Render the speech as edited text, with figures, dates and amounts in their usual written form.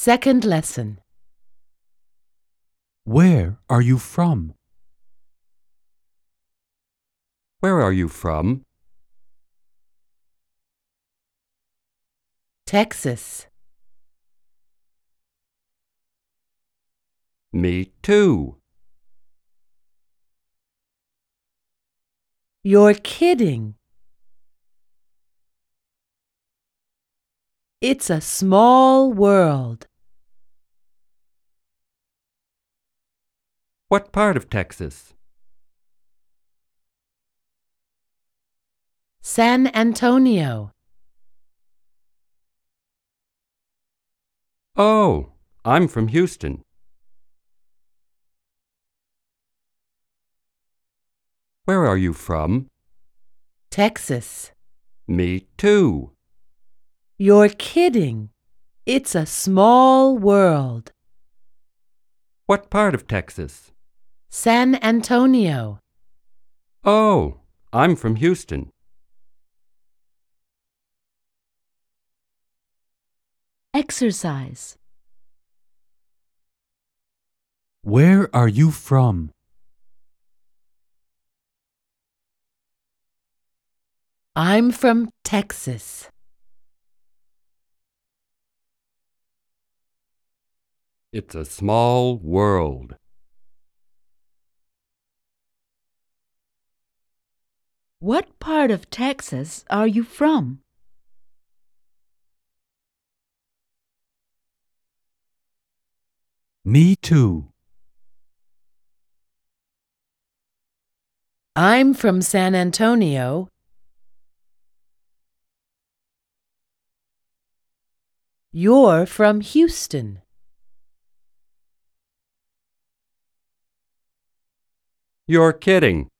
Second lesson. Where are you from? Where are you from? Texas. Me too. You're kidding. It's a small world. What part of Texas? San Antonio. Oh, I'm from Houston. Where are you from? Texas. Me too. You're kidding. It's a small world. What part of Texas? San Antonio. Oh, I'm from Houston. Exercise. Where are you from? I'm from Texas. It's a small world. What part of Texas are you from? Me too. I'm from San Antonio. You're from Houston. You're kidding.